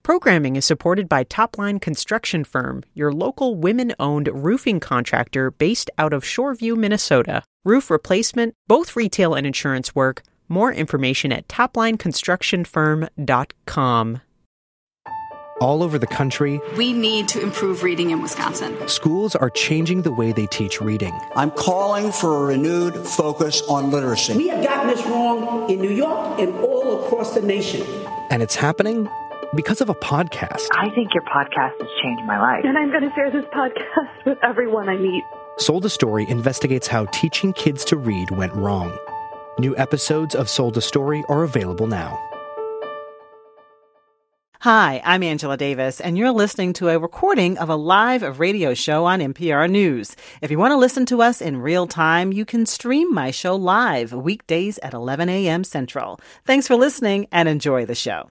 Programming is supported by Topline Construction Firm, your local women-owned roofing contractor based out of Shoreview, Minnesota. Roof replacement, both retail and insurance work. More information at toplineconstructionfirm.com. All over the country, we need to improve reading in Wisconsin. Schools are changing the way they teach reading. I'm calling for a renewed focus on literacy. We have gotten this wrong in New York and all across the nation. And it's happening because of a podcast. I think your podcast has changed my life. And I'm going to share this podcast with everyone I meet. Sold a Story investigates how teaching kids to read went wrong. New episodes of Sold a Story are available now. Hi, I'm Angela Davis, and you're listening to a recording of a live radio show on NPR News. If you want to listen to us in real time, you can stream my show live weekdays at 11 a.m. Central. Thanks for listening and enjoy the show.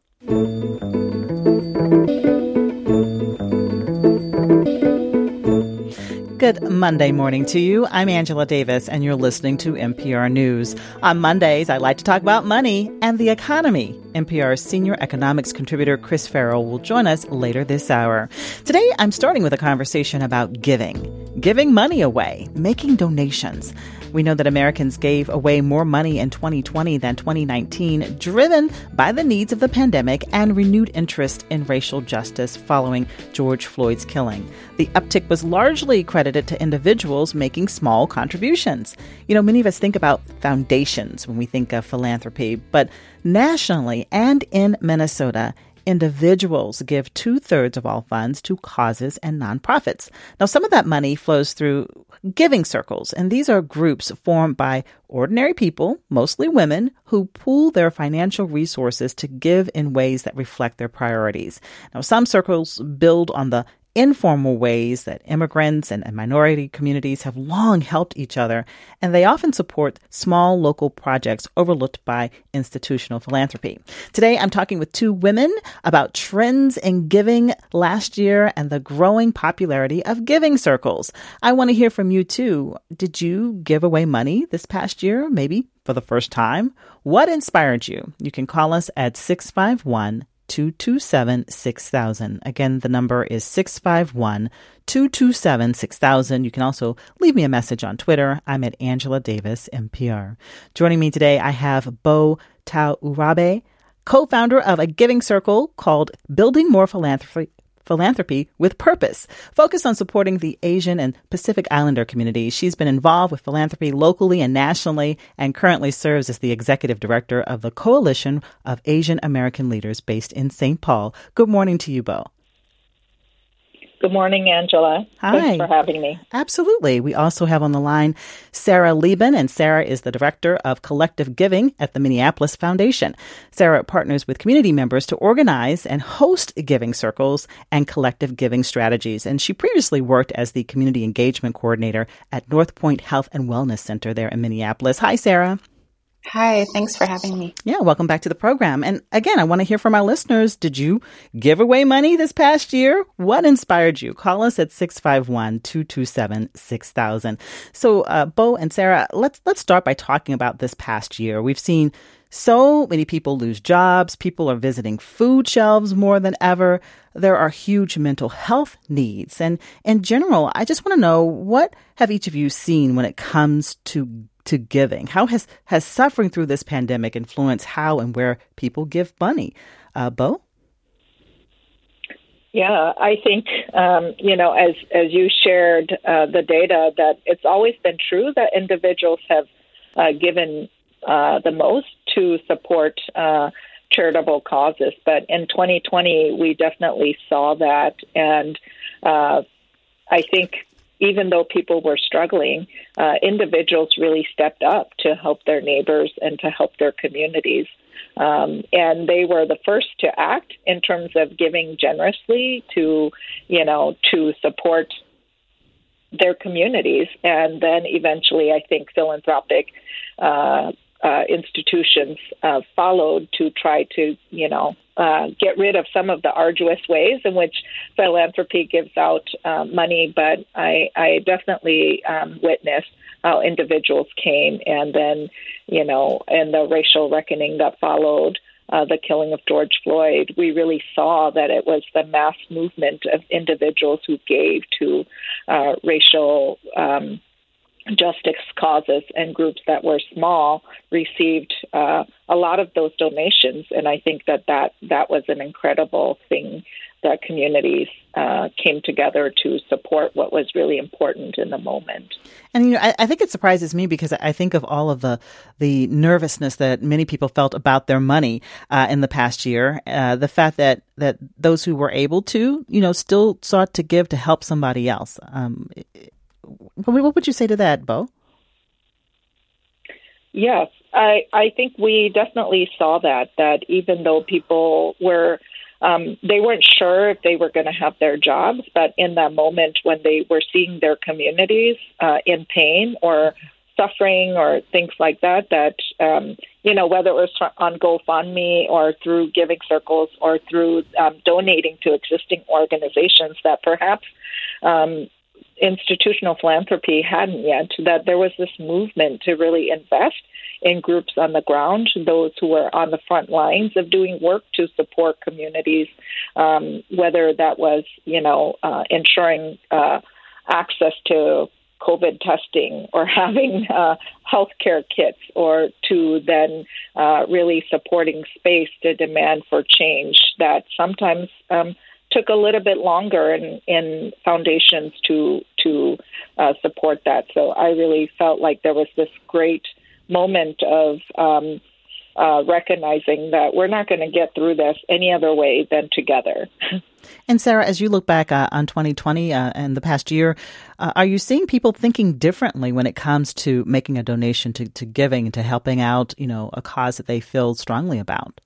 Good Monday morning to you. I'm Angela Davis, and you're listening to NPR News. On Mondays, I like to talk about money and the economy. NPR's senior economics contributor Chris Farrell will join us later this hour. Today, I'm starting with a conversation about giving money away, making donations. We know that Americans gave away more money in 2020 than 2019, driven by the needs of the pandemic and renewed interest in racial justice following George Floyd's killing. The uptick was largely credited to individuals making small contributions. You know, many of us think about foundations when we think of philanthropy, but nationally and in Minnesota, individuals give 2/3 of all funds to causes and nonprofits. Now, some of that money flows through giving circles, and these are groups formed by ordinary people, mostly women, who pool their financial resources to give in ways that reflect their priorities. Now, some circles build on the informal ways that immigrants and minority communities have long helped each other, and they often support small local projects overlooked by institutional philanthropy. Today, I'm talking with two women about trends in giving last year and the growing popularity of giving circles. I want to hear from you, too. Did you give away money this past year, maybe for the first time? What inspired you? You can call us at 651-227-6000. Again, the number is 651-227-6000. You can also leave me a message on Twitter. I'm at Angela Davis, NPR. Joining me today, I have Bo Tau-Urabe, co-founder of a giving circle called Building More Philanthropy with Purpose, focused on supporting the Asian and Pacific Islander communities. She's been involved with philanthropy locally and nationally and currently serves as the executive director of the Coalition of Asian American Leaders based in St. Paul. Good morning to you, Bo. Good morning, Angela. Hi. Thanks for having me. Absolutely. We also have on the line Sarah Lieben, and Sarah is the director of collective giving at the Minneapolis Foundation. Sarah partners with community members to organize and host giving circles and collective giving strategies. And she previously worked as the community engagement coordinator at North Point Health and Wellness Center there in Minneapolis. Hi, Sarah. Hi, thanks for having me. Yeah, welcome back to the program. And again, I want to hear from our listeners. Did you give away money this past year? What inspired you? Call us at 651-227-6000. So, Bo and Sarah, let's start by talking about this past year. We've seen so many people lose jobs. People are visiting food shelves more than ever. There are huge mental health needs. And in general, I just want to know, what have each of you seen when it comes to giving? How has suffering through this pandemic influenced how and where people give money? Bo? Yeah, I think, as you shared the data, that it's always been true that individuals have given the most to support charitable causes. But in 2020, we definitely saw that. And I think even though people were struggling, individuals really stepped up to help their neighbors and to help their communities. And they were the first to act in terms of giving generously to support their communities. And then eventually, I think philanthropic institutions followed to try to, get rid of some of the arduous ways in which philanthropy gives out money. But I definitely witnessed how individuals came, and then, and the racial reckoning that followed, the killing of George Floyd, we really saw that it was the mass movement of individuals who gave to racial justice causes, and groups that were small received a lot of those donations. And I think that was an incredible thing, that communities came together to support what was really important in the moment. And, I think it surprises me because I think of all of the nervousness that many people felt about their money in the past year. The fact that those who were able to, still sought to give to help somebody else. What would you say to that, Bo? Yes, I think we definitely saw that even though people were, they weren't sure if they were going to have their jobs, but in that moment when they were seeing their communities in pain or suffering or things like that, whether it was on GoFundMe or through Giving Circles or through donating to existing organizations that perhaps institutional philanthropy hadn't yet, that there was this movement to really invest in groups on the ground, those who were on the front lines of doing work to support communities, whether that was, ensuring access to COVID testing or having healthcare kits, or to then really supporting space to demand for change that sometimes took a little bit longer in foundations to support that. So I really felt like there was this great moment of recognizing that we're not going to get through this any other way than together. And Sarah, as you look back on 2020 and the past year, are you seeing people thinking differently when it comes to making a donation, to giving, to helping out, a cause that they feel strongly about?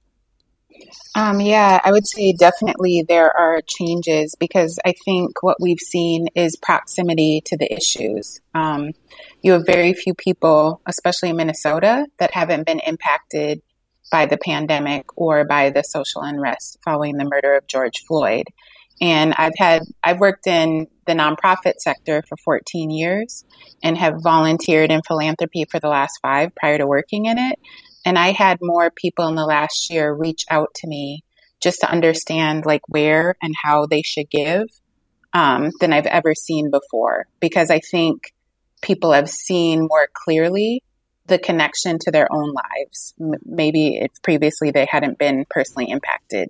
Yeah, I would say definitely there are changes, because I think what we've seen is proximity to the issues. You have very few people, especially in Minnesota, that haven't been impacted by the pandemic or by the social unrest following the murder of George Floyd. And I've worked in the nonprofit sector for 14 years and have volunteered in philanthropy for the last 5 prior to working in it. And I had more people in the last year reach out to me just to understand where and how they should give than I've ever seen before. Because I think people have seen more clearly the connection to their own lives. Maybe if previously they hadn't been personally impacted.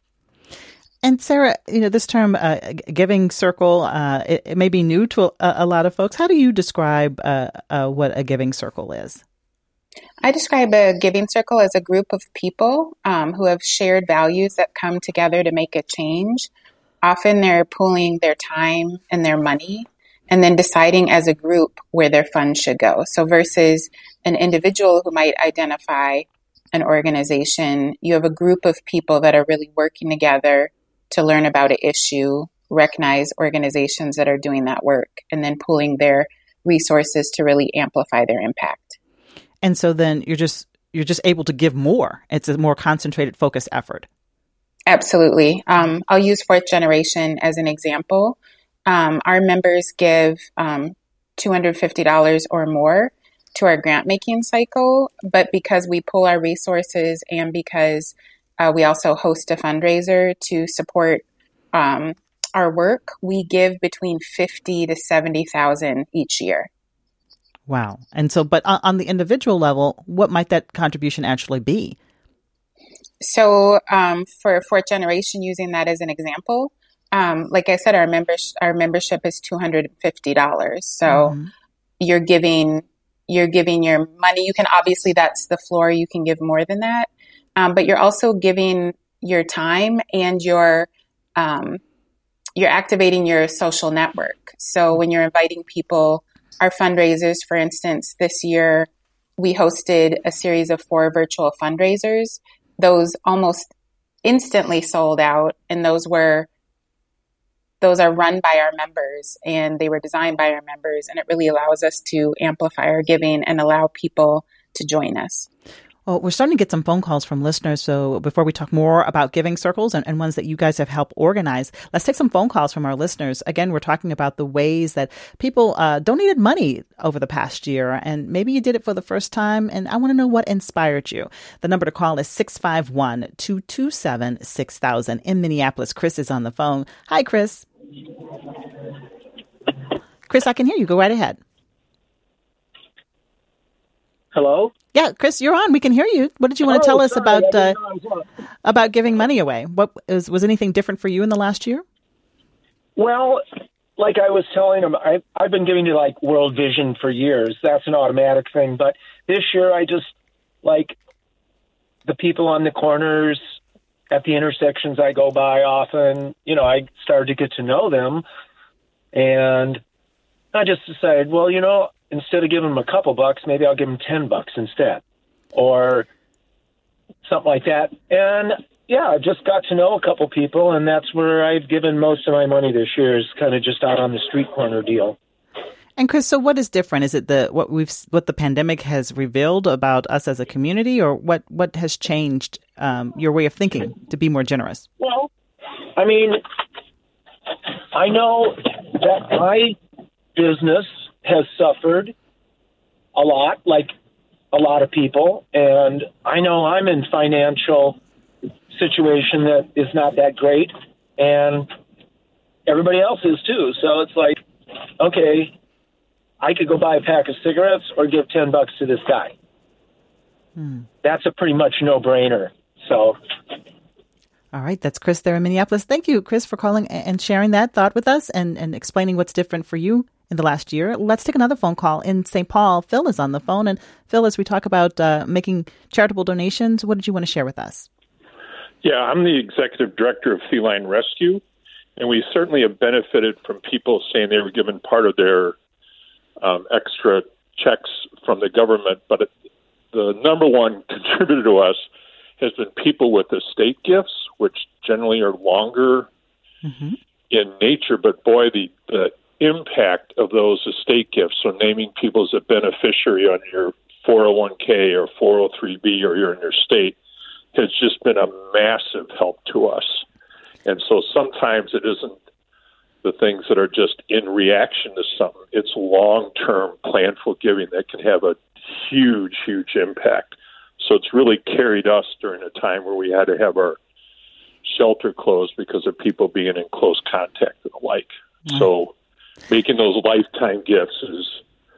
And Sarah, this term Giving Circle, it may be new to a lot of folks. How do you describe what a Giving Circle is? I describe a Giving Circle as a group of people who have shared values that come together to make a change. Often they're pooling their time and their money and then deciding as a group where their funds should go. So versus an individual who might identify an organization, you have a group of people that are really working together to learn about an issue, recognize organizations that are doing that work, and then pooling their resources to really amplify their impact. And so then you're just able to give more. It's a more concentrated, focused effort. Absolutely. I'll use Fourth Generation as an example. Our members give $250 or more to our grant making cycle, but because we pull our resources and because we also host a fundraiser to support our work, we give between $50,000 to $70,000 each year. Wow. And so, but on the individual level, what might that contribution actually be? So for Fourth Generation, using that as an example, like I said, our membership is $250. So you're giving your money. You can obviously, that's the floor. You can give more than that. But you're also giving your time, and you're activating your social network. So when you're inviting people, our fundraisers, for instance, this year, we hosted a series of 4 virtual fundraisers. Those almost instantly sold out, and those are run by our members, and they were designed by our members, and it really allows us to amplify our giving and allow people to join us. Well, we're starting to get some phone calls from listeners. So before we talk more about giving circles and ones that you guys have helped organize, let's take some phone calls from our listeners. Again, we're talking about the ways that people donated money over the past year. And maybe you did it for the first time. And I want to know what inspired you. The number to call is 651-227-6000. In Minneapolis, Chris is on the phone. Hi, Chris. Chris, I can hear you. Go right ahead. Hello? Yeah, Chris, you're on. We can hear you. What did you want to tell us about giving money away? What was anything different for you in the last year? Well, like I was telling him, I've been giving to like World Vision for years. That's an automatic thing. But this year, I just like the people on the corners at the intersections I go by often. I started to get to know them, and I just decided, well, instead of giving them a couple bucks, maybe I'll give them $10 instead, or something like that. And yeah, I just got to know a couple people, and that's where I've given most of my money this year, is kind of just out on the street corner deal. And Chris, so what is different? Is it what the pandemic has revealed about us as a community, or what has changed your way of thinking to be more generous? Well, I mean, I know that my business has suffered a lot, like a lot of people, and I know I'm in financial situation that is not that great, and everybody else is too. So it's like, okay, I could go buy a pack of cigarettes or give $10 to this guy. That's a pretty much no-brainer. So. All right. That's Chris there in Minneapolis. Thank you, Chris, for calling and sharing that thought with us and explaining what's different for you in the last year. Let's take another phone call. In St. Paul, Phil is on the phone. And Phil, as we talk about making charitable donations, what did you want to share with us? Yeah, I'm the executive director of Feline Rescue, and we certainly have benefited from people saying they were given part of their extra checks from the government. But the number one contributor to us has been people with estate gifts, which generally are longer in nature. But boy, the impact of those estate gifts, so naming people as a beneficiary on your 401k or 403b or you're in your state, has just been a massive help to us. And so sometimes it isn't the things that are just in reaction to something. It's long-term planful giving that can have a huge, huge impact. So it's really carried us during a time where we had to have our shelter closed because of people being in close contact and the like. So making those lifetime gifts is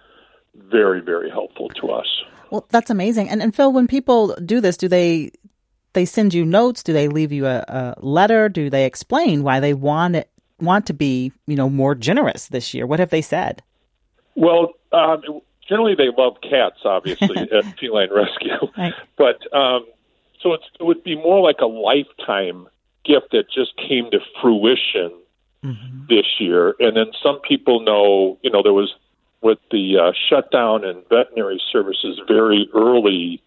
very, very helpful to us. Well, that's amazing. And Phil, when people do this, do they send you notes? Do they leave you a letter? Do they explain why they want to be, more generous this year? What have they said? Well, generally they love cats, obviously, at Feline Rescue. Right. But so it would be more like a lifetime gift that just came to fruition this year. And then some people know, there was with the shutdown in veterinary services very early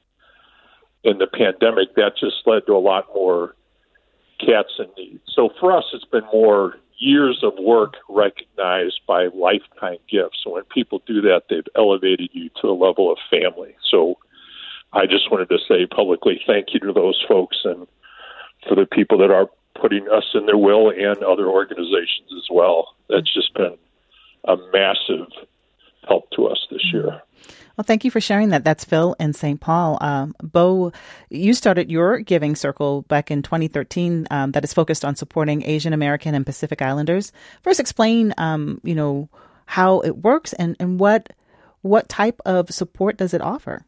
in the pandemic, that just led to a lot more cats in need. So for us, it's been more years of work recognized by lifetime gifts. So when people do that, they've elevated you to the level of family. So I just wanted to say publicly thank you to those folks and for the people that are putting us in their will and other organizations as well. That's just been a massive help to us this year. Well, thank you for sharing that. That's Phil in St. Paul. Bo, you started your giving circle back in 2013 that is focused on supporting Asian American and Pacific Islanders. First, explain, how it works and what type of support does it offer?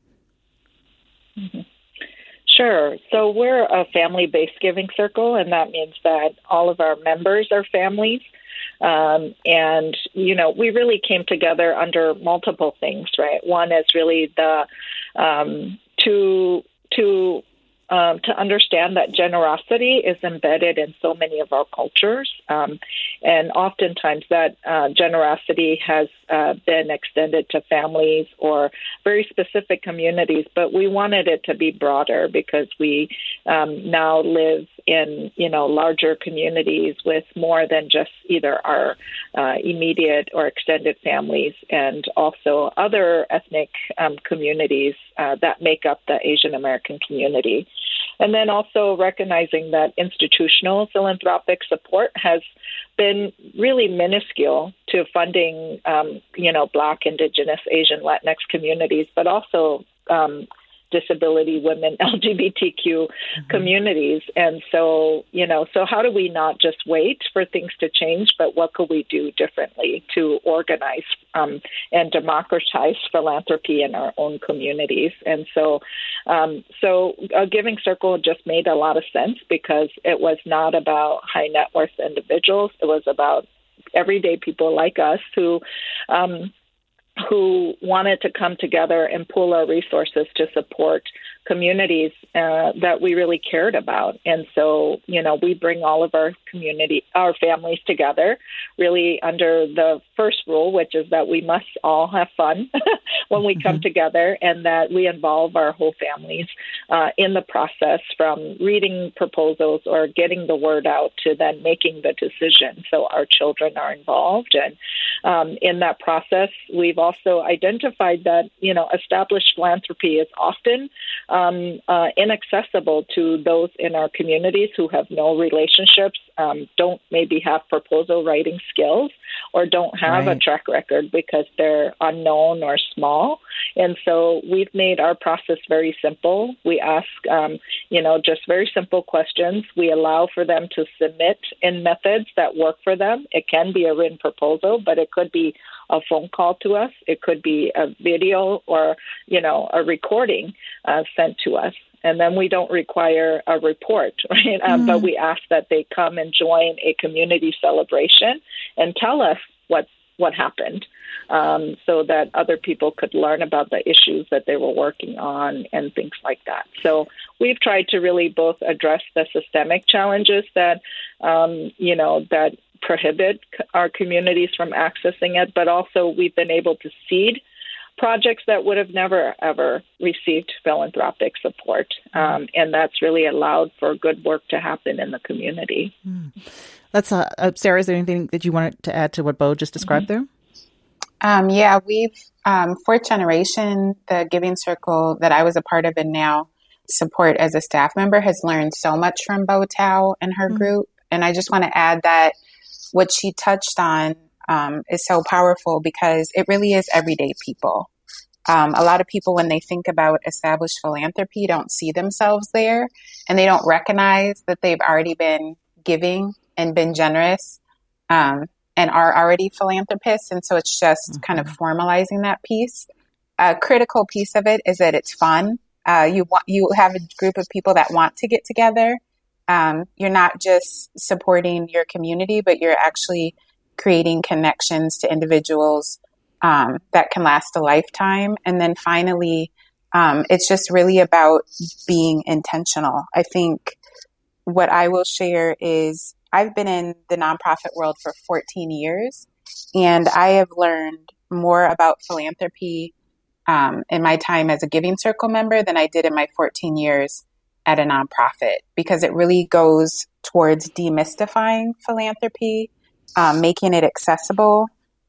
Sure. So we're a family-based giving circle, and that means that all of our members are families. And, we really came together under multiple things, right? One is really the to to understand that generosity is embedded in so many of our cultures. And oftentimes that generosity has been extended to families or very specific communities, but we wanted it to be broader because we now live in, larger communities with more than just either our immediate or extended families and also other ethnic communities that make up the Asian American community. And then also recognizing that institutional philanthropic support has been really minuscule to funding, Black, Indigenous, Asian, Latinx communities, but also disability, women, LGBTQ communities. And so, so how do we not just wait for things to change, but what could we do differently to organize and democratize philanthropy in our own communities? And so, a Giving Circle just made a lot of sense because it was not about high net worth individuals. It was about everyday people like us who wanted to come together and pool our resources to support communities that we really cared about. And so, we bring all of our families together really under the first rule, which is that we must all have fun when we come together and that we involve our whole families in the process from reading proposals or getting the word out to then making the decision. So our children are involved. And in that process, we've also identified that, established philanthropy is often inaccessible to those in our communities who have no relationships, don't maybe have proposal writing skills, or don't have a track record because they're unknown or small. And so we've made our process very simple. We ask, just very simple questions. We allow for them to submit in methods that work for them. It can be a written proposal, but it could be a phone call to us. It could be a video or, a recording sent to us. And then we don't require a report, right? But we ask that they come and join a community celebration and tell us what happened so that other people could learn about the issues that they were working on and things like that. So we've tried to really both address the systemic challenges that, that prohibit our communities from accessing it, but also we've been able to seed projects that would have never, ever received philanthropic support. And that's really allowed for good work to happen in the community. That's Sarah, is there anything that you wanted to add to what Bo just described there? We've, Fourth Generation, the Giving Circle that I was a part of and now support as a staff member, has learned so much from Bo Tao and her group. And I just want to add that what she touched on is so powerful because it really is everyday people. A lot of people, when they think about established philanthropy, don't see themselves there, and they don't recognize that they've already been giving and been generous and are already philanthropists. And so it's just kind of formalizing that piece. A critical piece of it is that it's fun. You have a group of people that want to get together. You're not just supporting your community, but you're actually creating connections to individuals that can last a lifetime. And then finally, it's just really about being intentional. I think what I will share is I've been in the nonprofit world for 14 years, and I have learned more about philanthropy in my time as a Giving Circle member than I did in my 14 years at a nonprofit, because it really goes towards demystifying philanthropy, making it accessible,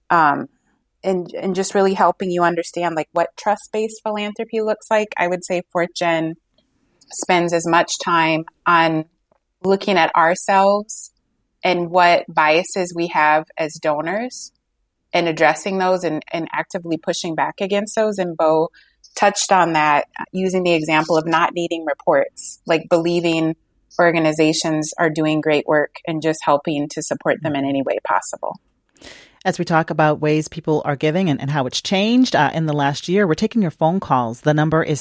and just really helping you understand like what trust-based philanthropy looks like. I would say Fourth Gen spends as much time on looking at ourselves and what biases we have as donors and addressing those and actively pushing back against those. And Bo touched on that using the example of not needing reports, like believing organizations are doing great work and just helping to support them in any way possible. As we talk about ways people are giving and how it's changed in the last year, we're taking your phone calls. The number is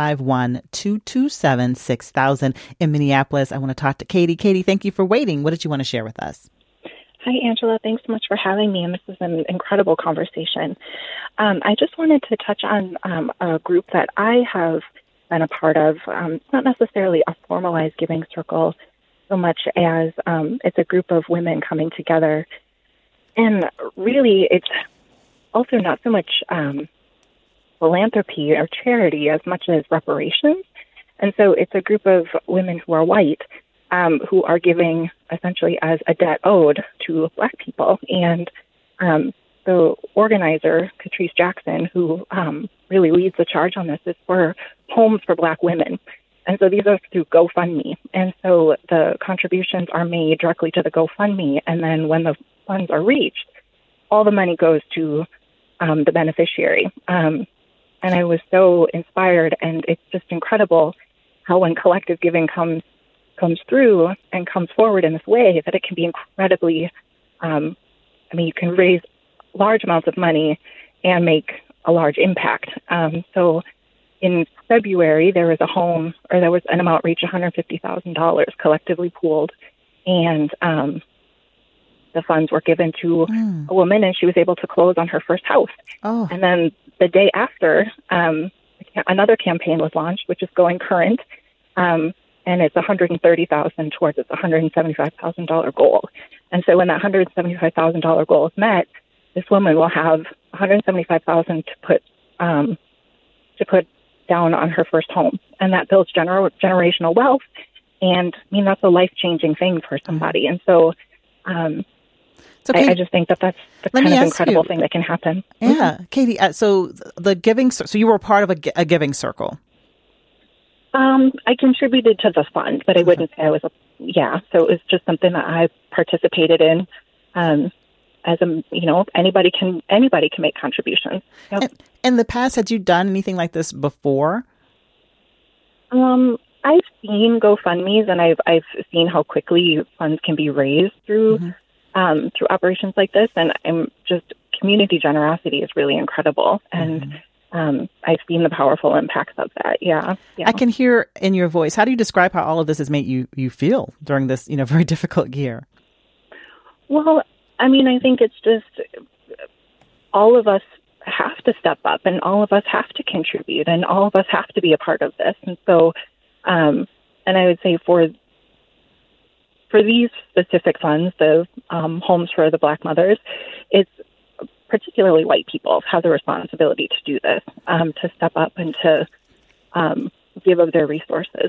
651-227-6000 in Minneapolis. I want to talk to Katie. Katie, thank you for waiting. What did you want to share with us? Hi, Angela. Thanks so much for having me, and this is an incredible conversation. I just wanted to touch on a group that I have been a part of. It's not necessarily a formalized giving circle so much as it's a group of women coming together. And really, it's also not so much philanthropy or charity as much as reparations. And so it's a group of women who are white who are giving essentially as a debt owed to Black people. And the organizer, Catrice Jackson, who really leads the charge on this, is for Homes for Black Women. And so these are through GoFundMe. And so the contributions are made directly to the GoFundMe. And then when the funds are reached, all the money goes to the beneficiary. And I was so inspired, and it's just incredible how when collective giving comes through and comes forward in this way, that it can be incredibly, you can raise large amounts of money and make a large impact. So in February, there was an amount reached $150,000 collectively pooled, and the funds were given to a woman, and she was able to close on her first house. Oh. And then the day after, another campaign was launched, which is going current, and it's $130,000 towards its $175,000 goal. And so when that $175,000 goal is met, this woman will have $175,000 to put down on her first home, and that builds generational wealth. And that's a life-changing thing for somebody. And so, I just think that's the kind of incredible thing that can happen. Yeah, Katie. So the giving. So you were part of a giving circle. I contributed to the fund, but I wouldn't say I was So it was just something that I participated in. Anybody can make contributions. Yep. In the past, had you done anything like this before? I've seen GoFundMes, and I've seen how quickly funds can be raised through operations like this. And community generosity is really incredible. And I've seen the powerful impacts of that. Yeah. I can hear in your voice. How do you describe how all of this has made you feel during this, very difficult year? Well, I think it's just all of us have to step up, and all of us have to contribute, and all of us have to be a part of this. And so, and I would say for these specific funds, the Homes for the Black Mothers, it's particularly white people have the responsibility to do this, to step up and to give of their resources.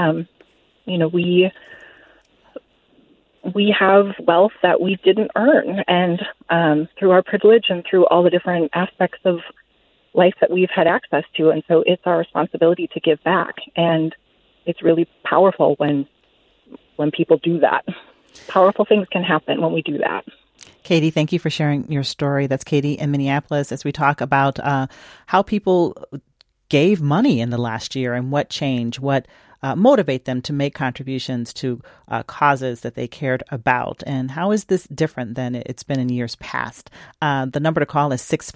We have wealth that we didn't earn, and through our privilege and through all the different aspects of life that we've had access to. And so it's our responsibility to give back. And it's really powerful when people do that. Powerful things can happen when we do that. Katie, thank you for sharing your story. That's Katie in Minneapolis, as we talk about how people gave money in the last year and what changed, what motivate them to make contributions to causes that they cared about. And how is this different than it's been in years past? The number to call is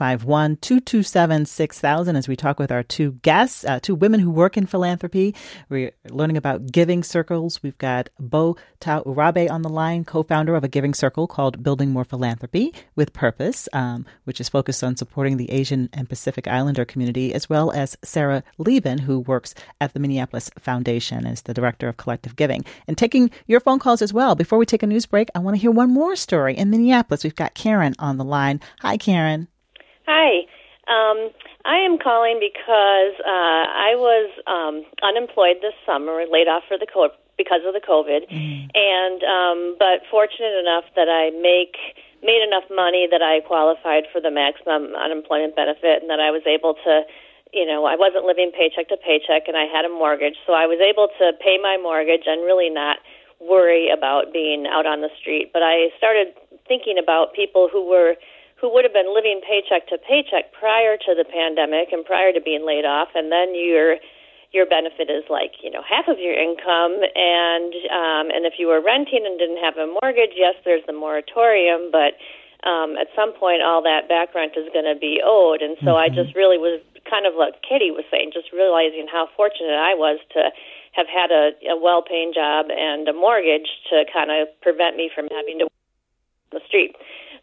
651-227-6000 as we talk with our two guests, two women who work in philanthropy. We're learning about giving circles. We've got Bo Tau Urabe on the line, co-founder of a giving circle called Building More Philanthropy with Purpose, which is focused on supporting the Asian and Pacific Islander community, as well as Sarah Lieben, who works at the Minneapolis Foundation as the director of collective giving, and taking your phone calls as well. Before we take a news break, I want to hear one more story. In Minneapolis, we've got Karen on the line. Hi, Karen. Hi. I am calling because I was unemployed this summer, laid off because of the COVID, and but fortunate enough that I made enough money that I qualified for the maximum unemployment benefit, and that I was able to. I wasn't living paycheck to paycheck, and I had a mortgage, so I was able to pay my mortgage and really not worry about being out on the street. But I started thinking about people who would have been living paycheck to paycheck prior to the pandemic and prior to being laid off, and then your benefit is half of your income, and if you were renting and didn't have a mortgage, yes, there's the moratorium, but at some point all that back rent is going to be owed. And so I just really was kind of like Katie was saying, just realizing how fortunate I was to have had a well-paying job and a mortgage to kind of prevent me from having to work on the street.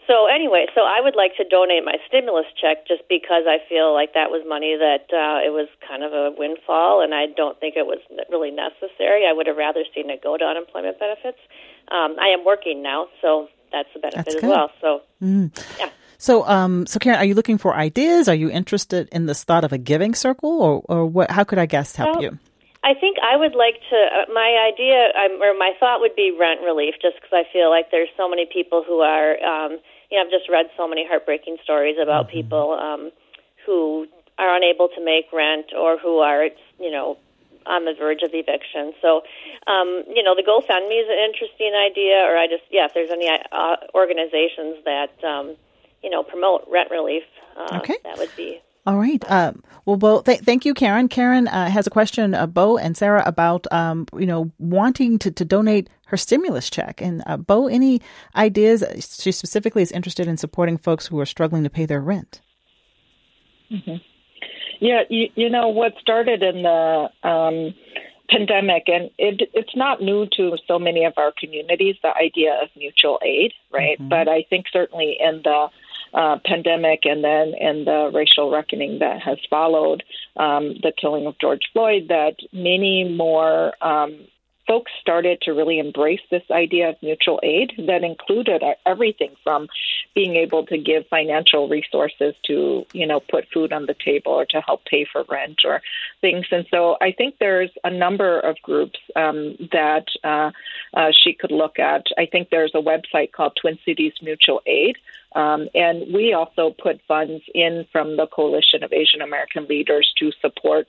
So anyway, so I would like to donate my stimulus check just because I feel like that was money that it was kind of a windfall, and I don't think it was really necessary. I would have rather seen it go to unemployment benefits. I am working now, so that's the benefit as well. So, yeah. So, Karen, are you looking for ideas? Are you interested in this thought of a giving circle, or what? How could our guest help you? I think I would like to, my idea, or my thought would be rent relief, just because I feel like there's so many people who are, I've just read so many heartbreaking stories about people who are unable to make rent or who are, on the verge of eviction. So, the GoFundMe is an interesting idea, or if there's any organizations that, promote rent relief, that would be. All right. Well, Bo, thank you, Karen. Karen has a question, Bo and Sarah, about, wanting to donate her stimulus check. And Bo, any ideas? She specifically is interested in supporting folks who are struggling to pay their rent. Mm-hmm. Yeah, what started in the pandemic, and it's not new to so many of our communities, the idea of mutual aid, right? Mm-hmm. But I think certainly in the pandemic and then in the racial reckoning that has followed the killing of George Floyd, that many more folks started to really embrace this idea of mutual aid that included everything from being able to give financial resources to, put food on the table or to help pay for rent or things. And so I think there's a number of groups that she could look at. I think there's a website called Twin Cities Mutual Aid. And we also put funds in from the Coalition of Asian American Leaders to support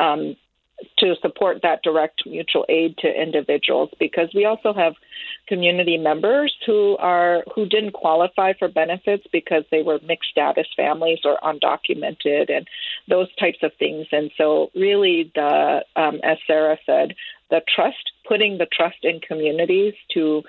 that direct mutual aid to individuals, because we also have community members who didn't qualify for benefits because they were mixed status families or undocumented and those types of things. And so really as Sarah said, putting the trust in communities to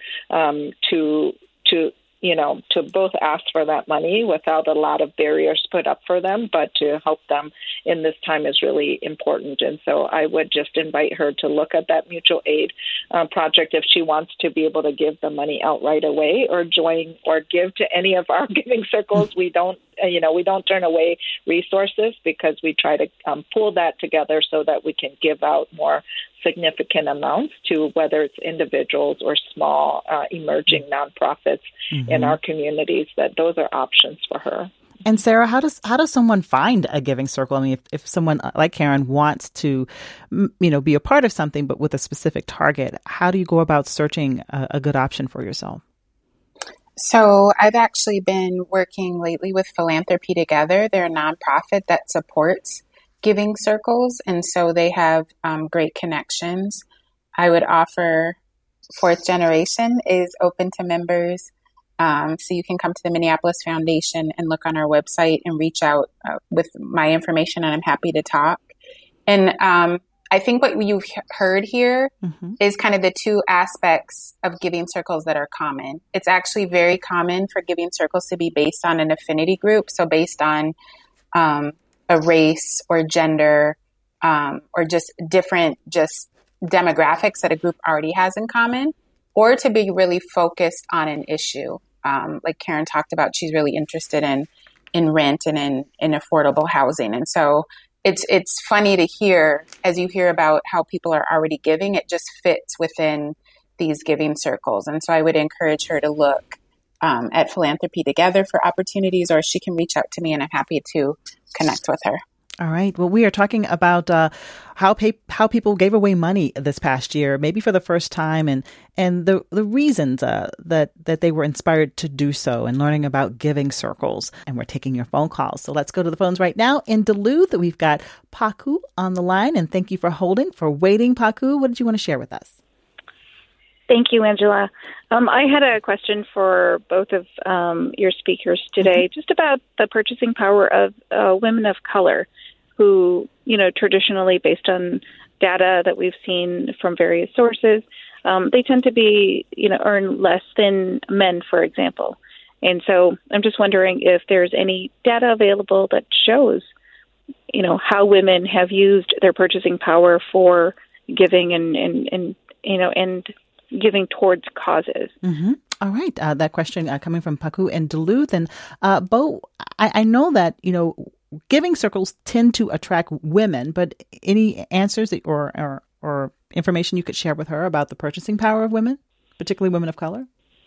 both ask for that money without a lot of barriers put up for them, but to help them in this time is really important. And so I would just invite her to look at that mutual aid project if she wants to be able to give the money out right away, or join or give to any of our giving circles. We don't turn away resources, because we try to pull that together so that we can give out more significant amounts to whether it's individuals or small emerging nonprofits in our communities, that those are options for her. And Sarah, how does someone find a giving circle? I mean, if someone like Karen wants to, be a part of something, but with a specific target, how do you go about searching a good option for yourself? So I've actually been working lately with Philanthropy Together. They're a nonprofit that supports giving circles, and so they have great connections. I would offer Fourth Generation is open to members. So you can come to the Minneapolis Foundation and look on our website and reach out with my information, and I'm happy to talk. And I think what you've heard here is kind of the two aspects of giving circles that are common. It's actually very common for giving circles to be based on an affinity group, so based on a race or gender or just different demographics that a group already has in common, or to be really focused on an issue. Like Karen talked about, she's really interested in rent and in affordable housing. And so it's funny to hear, as you hear about how people are already giving, it just fits within these giving circles. And so I would encourage her to look at Philanthropy Together for opportunities, or she can reach out to me and I'm happy to connect with her. All right. Well, we are talking about how people gave away money this past year, maybe for the first time, and the reasons that they were inspired to do so, and learning about giving circles. And we're taking your phone calls. So let's go to the phones right now. In Duluth, we've got Paku on the line, and thank you for waiting, Paku. What did you want to share with us? Thank you, Angela. I had a question for both of your speakers today, just about the purchasing power of women of color who, traditionally, based on data that we've seen from various sources, they tend to be, earn less than men, for example. And so I'm just wondering if there's any data available that shows, how women have used their purchasing power for giving and giving towards causes. All right. That question coming from Paku in Duluth. And Bo, I know that, giving circles tend to attract women, but any answers that, or information you could share with her about the purchasing power of women, particularly women of color?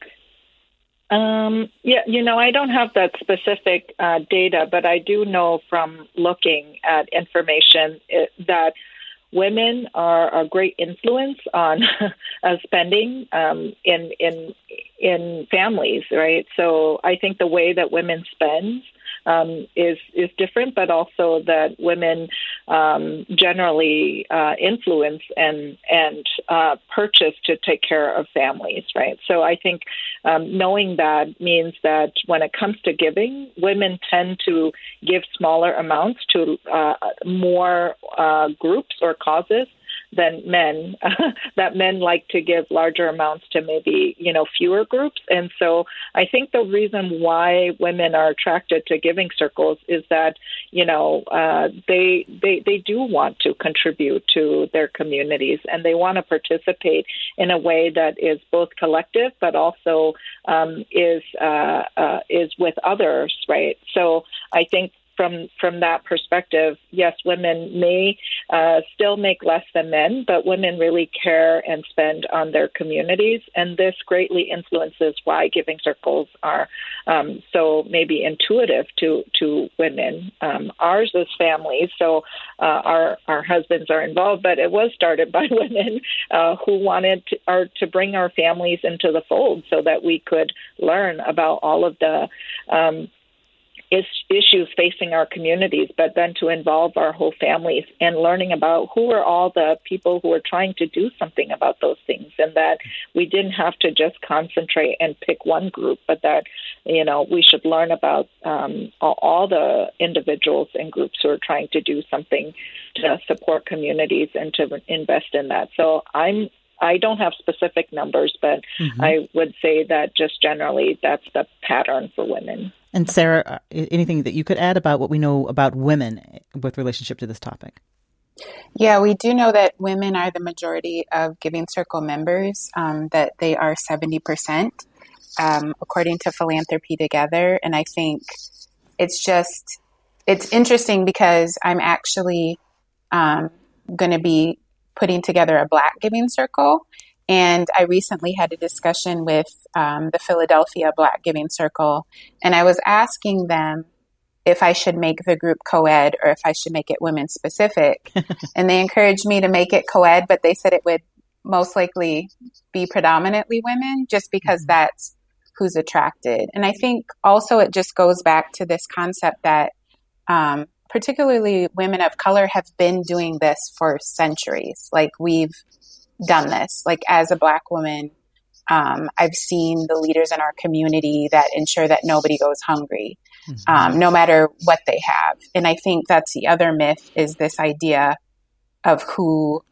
I don't have that specific data, but I do know from looking at information that women are a great influence on spending in families, right? So I think the way that women spend is different, but also that women generally influence and purchase to take care of families, right? So I think knowing that means that when it comes to giving, women tend to give smaller amounts to more groups or causes than men, that men like to give larger amounts to maybe, fewer groups. And so I think the reason why women are attracted to giving circles is that, they do want to contribute to their communities and they want to participate in a way that is both collective, but also is with others, right? So I think from that perspective, yes, women may still make less than men, but women really care and spend on their communities. And this greatly influences why giving circles are so maybe intuitive to women. Ours is family, so our husbands are involved, but it was started by women who wanted to bring our families into the fold so that we could learn about all of the issues facing our communities, but then to involve our whole families and learning about who are all the people who are trying to do something about those things, and that we didn't have to just concentrate and pick one group, but that, we should learn about all the individuals and groups who are trying to do something to support communities and to invest in that. So I don't have specific numbers, but I would say that just generally that's the pattern for women. And Sarah, anything that you could add about what we know about women with relationship to this topic? Yeah, we do know that women are the majority of Giving Circle members, that they are 70%, according to Philanthropy Together. And I think it's interesting because I'm actually going to be putting together a Black Giving Circle. And I recently had a discussion with the Philadelphia Black Giving Circle, and I was asking them if I should make the group co-ed or if I should make it women specific. And they encouraged me to make it co-ed, but they said it would most likely be predominantly women just because that's who's attracted. And I think also it just goes back to this concept that particularly women of color have been doing this for centuries. Like we've done this. Like as a Black woman, I've seen the leaders in our community that ensure that nobody goes hungry, no matter what they have. And I think that's the other myth is this idea of who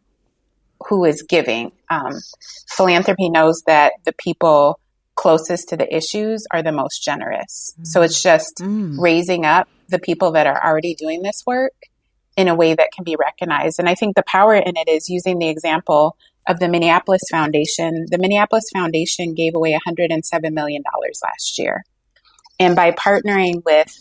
is giving. Philanthropy knows that the people closest to the issues are the most generous. So it's just raising up the people that are already doing this work in a way that can be recognized. And I think the power in it is using the example of the Minneapolis Foundation. The Minneapolis Foundation gave away $107 million last year. And by partnering with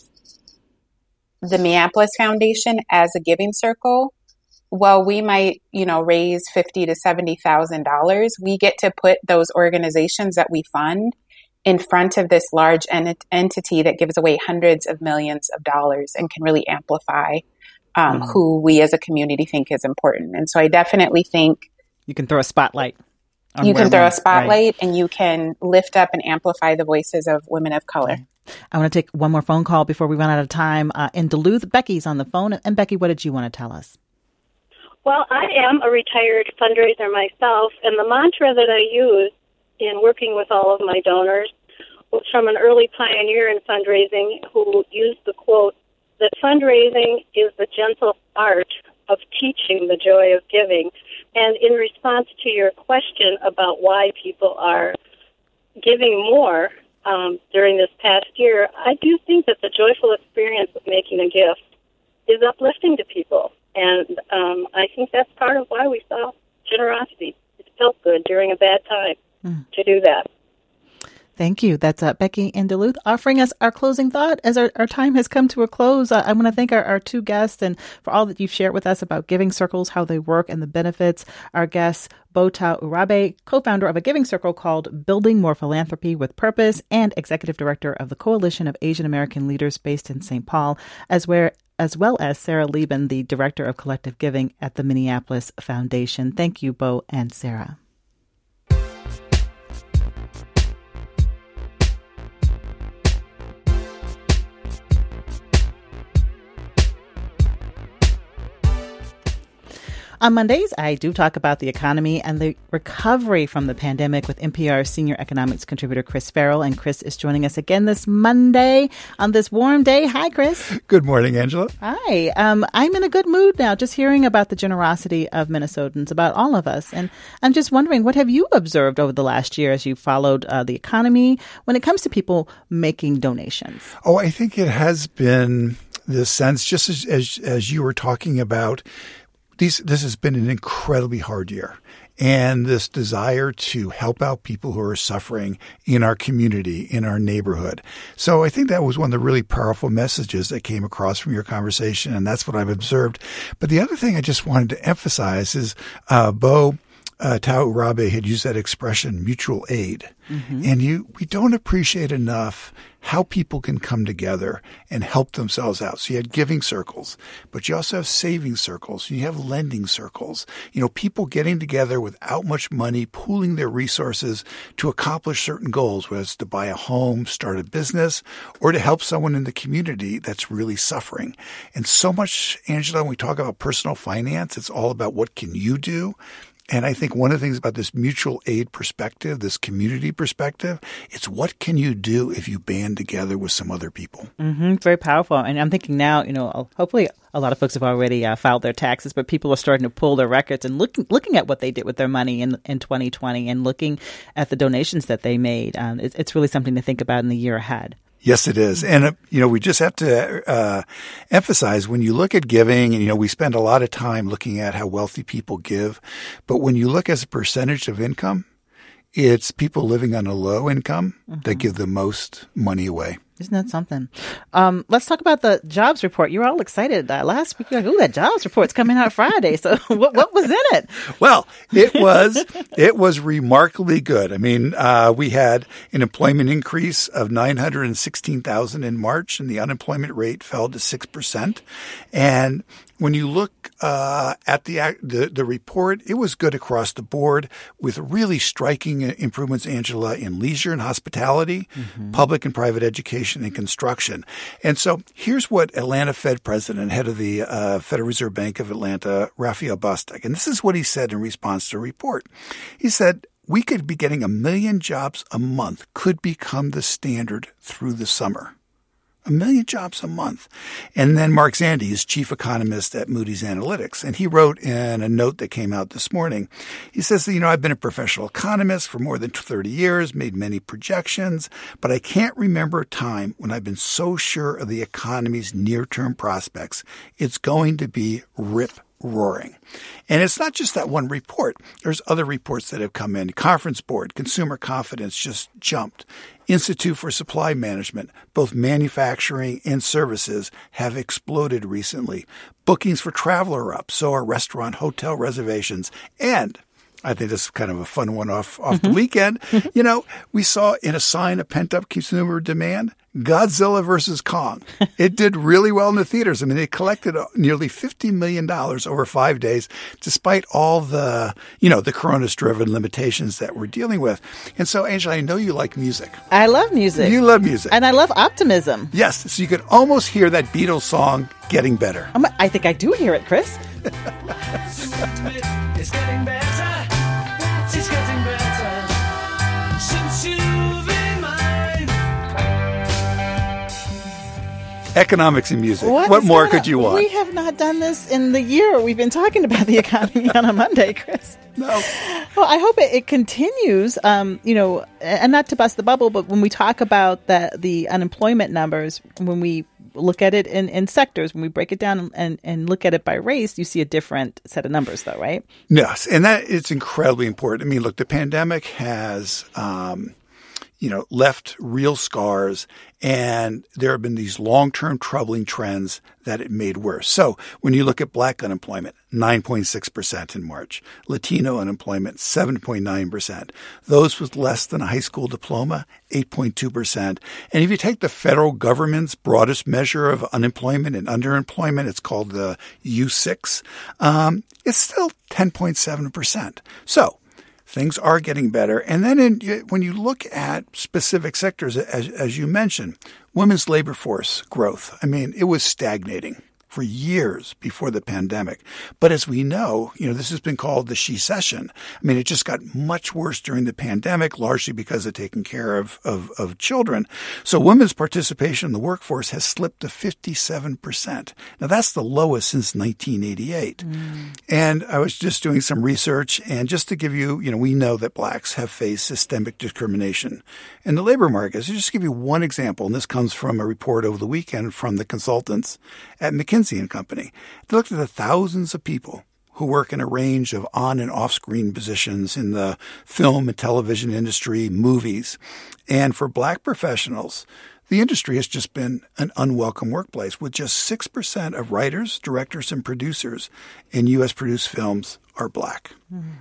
the Minneapolis Foundation as a giving circle, while we might, raise $50,000 to $70,000, we get to put those organizations that we fund in front of this large entity that gives away hundreds of millions of dollars and can really amplify who we as a community think is important. And so I definitely think you can throw a spotlight. And you can lift up and amplify the voices of women of color. I want to take one more phone call before we run out of time. In Duluth, Becky's on the phone. And Becky, what did you want to tell us? Well, I am a retired fundraiser myself, and the mantra that I use in working with all of my donors was from an early pioneer in fundraising who used the quote that fundraising is the gentle art of teaching the joy of giving. And in response to your question about why people are giving more during this past year, I do think that the joyful experience of making a gift is uplifting to people. And I think that's part of why we saw generosity. It felt good during a bad time to do that. Thank you. That's Becky in Duluth offering us our closing thought as our time has come to a close. I want to thank our two guests and for all that you've shared with us about Giving Circles, how they work, and the benefits. Our guests, Bo Tao Urabe, co-founder of a Giving Circle called Building More Philanthropy with Purpose and executive director of the Coalition of Asian American Leaders based in St. Paul, as well as Sarah Lieben, the director of collective giving at the Minneapolis Foundation. Thank you, Bo and Sarah. On Mondays, I do talk about the economy and the recovery from the pandemic with NPR's senior economics contributor, Chris Farrell. And Chris is joining us again this Monday on this warm day. Hi, Chris. Good morning, Angela. Hi. I'm in a good mood now, just hearing about the generosity of Minnesotans, about all of us. And I'm just wondering, what have you observed over the last year as you followed the economy when it comes to people making donations? Oh, I think it has been this sense, just as you were talking about, this has been an incredibly hard year, and this desire to help out people who are suffering in our community, in our neighborhood. So I think that was one of the really powerful messages that came across from your conversation, and that's what I've observed. But the other thing I just wanted to emphasize is Bo Tao Urabe had used that expression, mutual aid. Mm-hmm. And we don't appreciate enough how people can come together and help themselves out. So you had giving circles, but you also have saving circles. You have lending circles. People getting together without much money, pooling their resources to accomplish certain goals, whether it's to buy a home, start a business, or to help someone in the community that's really suffering. And so much, Angela, when we talk about personal finance, it's all about what can you do? And I think one of the things about this mutual aid perspective, this community perspective, it's what can you do if you band together with some other people? Mm-hmm. Very powerful. And I'm thinking now, hopefully a lot of folks have already filed their taxes, but people are starting to pull their records and looking at what they did with their money in 2020 and looking at the donations that they made. It's really something to think about in the year ahead. Yes, it is. And, we just have to emphasize when you look at giving, and, we spend a lot of time looking at how wealthy people give. But when you look as a percentage of income, it's people living on a low income that give the most money away. Isn't that something? Let's talk about the jobs report. You were all excited last week. You're like, that jobs report's coming out Friday. So what was in it? Well, it was remarkably good. I mean, we had an employment increase of 916,000 in March, and the unemployment rate fell to 6%. And when you look at the report, it was good across the board with really striking improvements, Angela, in leisure and hospitality, public and private education, and construction. And so here's what Atlanta Fed president, head of the Federal Reserve Bank of Atlanta, Raphael Bostic, and this is what he said in response to the report. He said, we could be getting 1 million jobs a month could become the standard through the summer. 1 million jobs a month. And then Mark Zandi is chief economist at Moody's Analytics. And he wrote in a note that came out this morning, he says, I've been a professional economist for more than 30 years, made many projections, but I can't remember a time when I've been so sure of the economy's near-term prospects. It's going to be rip-roaring. And it's not just that one report. There's other reports that have come in. Conference Board, consumer confidence just jumped. Institute for Supply Management, both manufacturing and services have exploded recently. Bookings for travel are up, so are restaurant, hotel reservations, and I think this is kind of a fun one off the weekend. We saw in a sign of pent-up consumer demand, Godzilla vs. Kong. It did really well in the theaters. I mean, it collected nearly $50 million over 5 days, despite all the, the corona-driven limitations that we're dealing with. And so, Angela, I know you like music. I love music. You love music. And I love optimism. Yes. So you could almost hear that Beatles song, Getting Better. I think I do hear it, Chris. It's getting better. It's getting better since you've been mine. Economics and music. What more could you want? We have not done this in the year we've been talking about the economy on a Monday, Chris. No. Well, I hope it continues, and not to bust the bubble, but when we talk about the unemployment numbers, when we look at it in sectors, when we break it down and look at it by race, you see a different set of numbers, though, right? Yes, and that it's incredibly important. I mean, look, the pandemic has left real scars, and there have been these long-term troubling trends that it made worse. So when you look at Black unemployment, 9.6% in March. Latino unemployment, 7.9%. Those with less than a high school diploma, 8.2%. And if you take the federal government's broadest measure of unemployment and underemployment, it's called the U6, it's still 10.7%. So things are getting better. And then when you look at specific sectors, as you mentioned, women's labor force growth, it was stagnating for years before the pandemic. But as we know, this has been called the she-cession. It just got much worse during the pandemic, largely because of taking care of children. So women's participation in the workforce has slipped to 57%. Now, that's the lowest since 1988. And I was just doing some research, and just to give you, we know that blacks have faced systemic discrimination in the labor market. So just to give you one example, and this comes from a report over the weekend from the consultants at McKinsey & Company. They looked at the thousands of people who work in a range of on- and off-screen positions in the film and television industry, movies. And for black professionals, the industry has just been an unwelcome workplace, with just 6% of writers, directors, and producers in U.S.-produced films are black.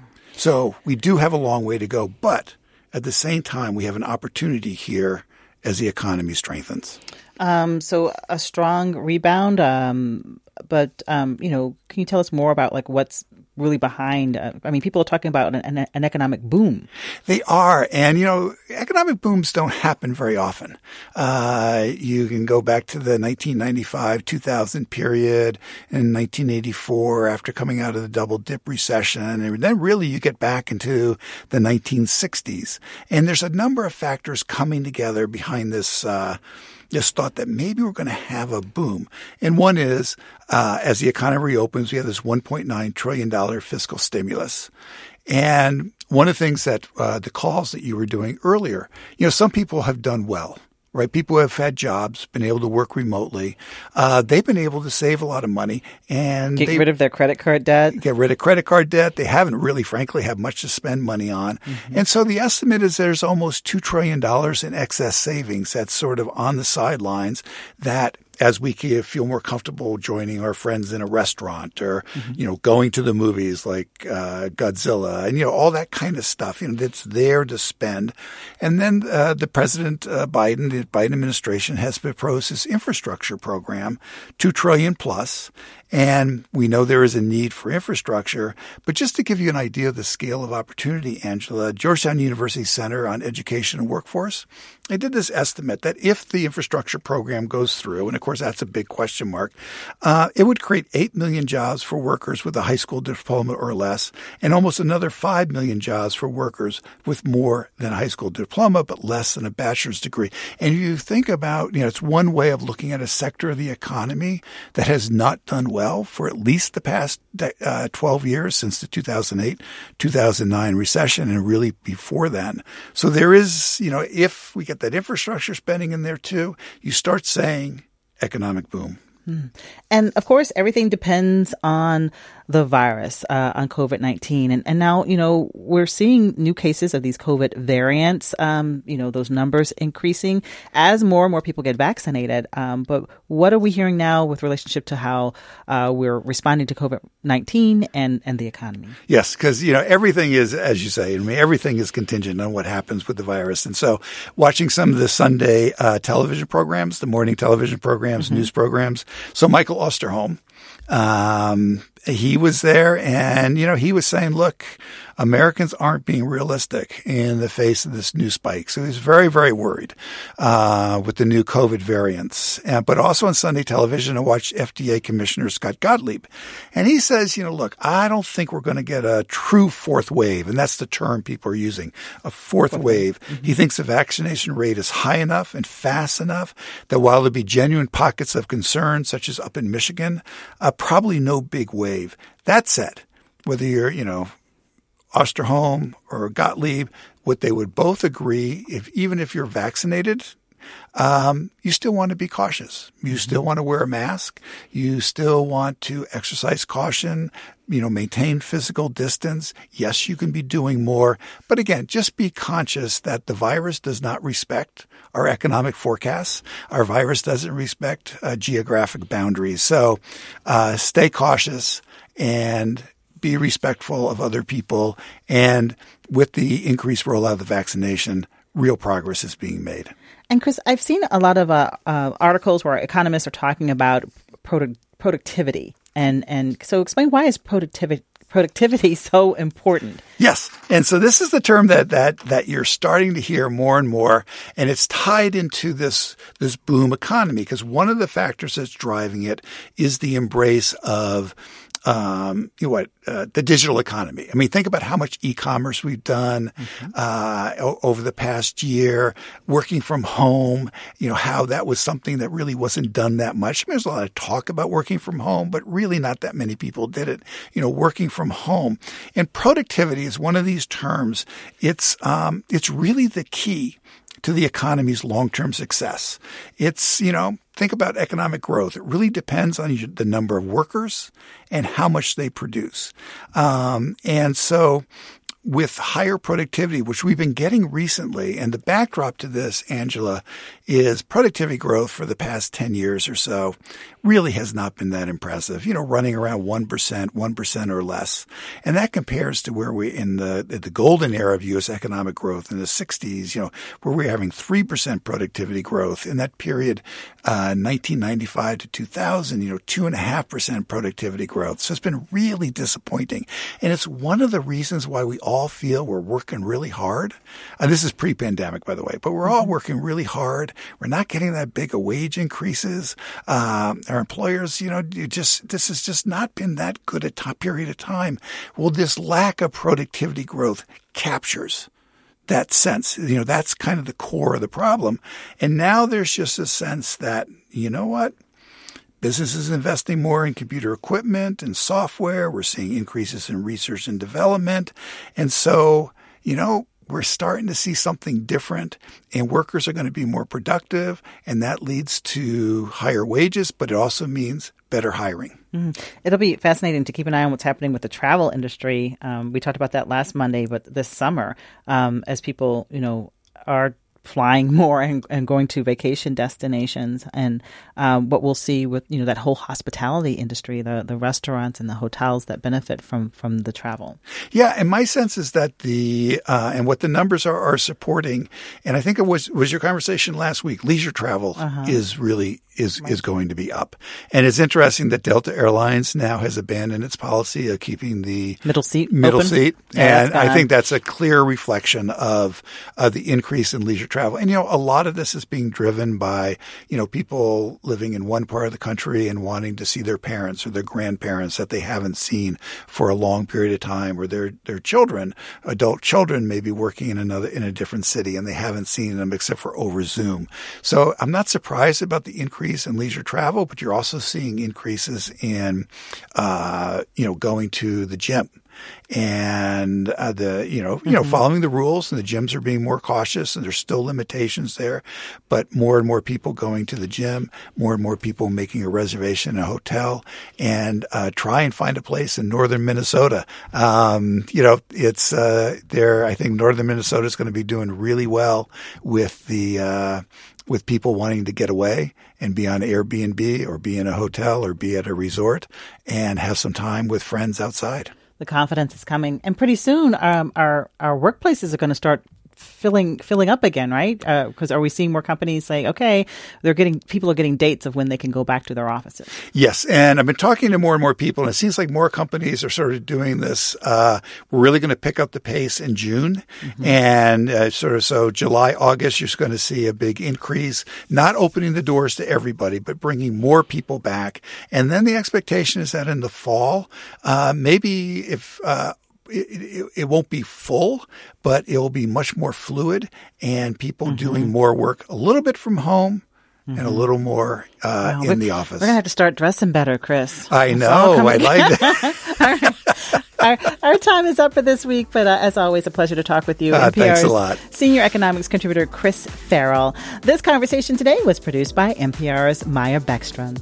So we do have a long way to go, but at the same time, we have an opportunity here as the economy strengthens. So a strong rebound, but can you tell us more about what's really behind? People are talking about an economic boom. They are, and economic booms don't happen very often. You can go back to the 1995-2000 period, in 1984 after coming out of the double dip recession, and then really you get back into the 1960s. And there's a number of factors coming together behind this thought that maybe we're going to have a boom. And one is, as the economy reopens, we have this $1.9 trillion fiscal stimulus. And one of the things that the calls that you were doing earlier, some people have done well. Right? People who have had jobs, been able to work remotely. They've been able to save a lot of money and get rid of their credit card debt. Get rid of credit card debt. They haven't really, frankly, have much to spend money on. And so the estimate is there's almost $2 trillion in excess savings that's sort of on the sidelines that, as we feel more comfortable joining our friends in a restaurant or, going to the movies like Godzilla and, all that kind of stuff, that's there to spend. And then the President Biden, the Biden administration has proposed this infrastructure program, $2 trillion plus. And we know there is a need for infrastructure. But just to give you an idea of the scale of opportunity, Angela, Georgetown University Center on Education and Workforce, they did this estimate that if the infrastructure program goes through, and of course that's a big question mark, it would create 8 million jobs for workers with a high school diploma or less, and almost another 5 million jobs for workers with more than a high school diploma but less than a bachelor's degree. And you think about, it's one way of looking at a sector of the economy that has not done well for at least the past 12 years since the 2008-2009 recession, and really before then. So there is, if we get that infrastructure spending in there too, you start saying economic boom. And of course, everything depends on the virus, on COVID-19. And now, we're seeing new cases of these COVID variants, those numbers increasing as more and more people get vaccinated. But what are we hearing now with relationship to how we're responding to COVID-19 and the economy? Yes, because, everything is, as you say, everything is contingent on what happens with the virus. And so watching some of the Sunday television programs, the morning television programs, news programs. So Michael Osterholm, he was there and, he was saying, look, Americans aren't being realistic in the face of this new spike. So he's very, very worried with the new COVID variants. But also on Sunday television, I watched FDA Commissioner Scott Gottlieb. And he says, look, I don't think we're going to get a true fourth wave. And that's the term people are using, a fourth wave. He thinks the vaccination rate is high enough and fast enough that while there'll be genuine pockets of concern, such as up in Michigan, probably no big wave. That said, whether you're, Osterholm or Gottlieb, what they would both agree, even if you're vaccinated, you still want to be cautious. You still want to wear a mask. You still want to exercise caution, maintain physical distance. Yes, you can be doing more. But again, just be conscious that the virus does not respect our economic forecasts. Our virus doesn't respect geographic boundaries. So stay cautious and be respectful of other people. And with the increased rollout of the vaccination, real progress is being made. And Chris, I've seen a lot of articles where economists are talking about productivity. And so explain, why is productivity so important? Yes. And so this is the term that you're starting to hear more and more, and it's tied into this boom economy, because one of the factors that's driving it is the embrace of the digital economy. I mean, think about how much e-commerce we've done over the past year, working from home, how that was something that really wasn't done that much. I mean, there's a lot of talk about working from home, but really not that many people did it, working from home. And productivity is one of these terms. It's really the key to the economy's long-term success. It's, think about economic growth. It really depends on the number of workers and how much they produce. And so with higher productivity, which we've been getting recently, and the backdrop to this, Angela, is productivity growth for the past 10 years or so really has not been that impressive, running around 1% or less. And that compares to where we in the golden era of U.S. economic growth in the 60s, where we were having 3% productivity growth. In that period, 1995 to 2000, 2.5% productivity growth. So it's been really disappointing. And it's one of the reasons why we all feel we're working really hard. This is pre-pandemic, by the way, but we're all working really hard. We're not getting that big of wage increases. Our employers, this has just not been that good a period of time. Well, this lack of productivity growth captures that sense. That's kind of the core of the problem. And now there's just a sense that, businesses investing more in computer equipment and software. We're seeing increases in research and development. And so, we're starting to see something different, and workers are going to be more productive, and that leads to higher wages, but it also means better hiring. Mm-hmm. It'll be fascinating to keep an eye on what's happening with the travel industry. We talked about that last Monday, but this summer, as people, are flying more and going to vacation destinations, and what we'll see with that whole hospitality industry, the restaurants and the hotels that benefit from the travel. Yeah, and my sense is that and what the numbers are supporting, and I think it was your conversation last week, leisure travel is really is going to be up. And it's interesting that Delta Airlines now has abandoned its policy of keeping the middle seat. Yeah, and I think that's a clear reflection of the increase in leisure travel. And, a lot of this is being driven by, people living in one part of the country and wanting to see their parents or their grandparents that they haven't seen for a long period of time, or their children, adult children, may be working in a different city and they haven't seen them except for over Zoom. So I'm not surprised about the increase in leisure travel, but you're also seeing increases in, going to the gym. And following the rules, and the gyms are being more cautious, and there's still limitations there, but more and more people going to the gym, more and more people making a reservation in a hotel, and try and find a place in northern Minnesota. It's there. I think northern Minnesota is going to be doing really well with with people wanting to get away and be on Airbnb or be in a hotel or be at a resort and have some time with friends outside. The confidence is coming, and pretty soon our workplaces are going to start filling up again, right? Because are we seeing more companies say, okay, people are getting dates of when they can go back to their offices? Yes, and I've been talking to more and more people, and it seems like more companies are sort of doing this. We're really going to pick up the pace in June, and so July, August, you're going to see a big increase, not opening the doors to everybody, but bringing more people back. And then the expectation is that in the fall, maybe if it won't be full, but it will be much more fluid, and people doing more work a little bit from home and a little more in the office. We're going to have to start dressing better, Chris. I know. I like that. All right. Our time is up for this week, but as always, a pleasure to talk with you. Thanks a lot. Senior economics contributor Chris Farrell. This conversation today was produced by NPR's Maya Beckstrom.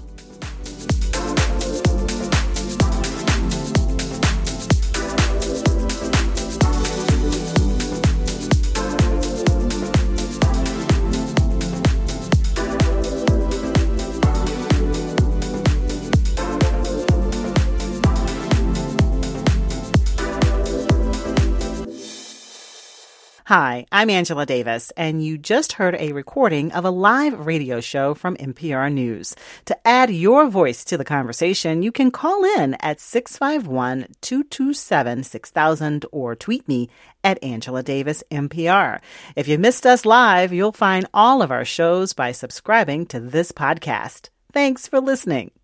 Hi, I'm Angela Davis, and you just heard a recording of a live radio show from NPR News. To add your voice to the conversation, you can call in at 651-227-6000 or tweet me at Angela Davis NPR. If you missed us live, you'll find all of our shows by subscribing to this podcast. Thanks for listening.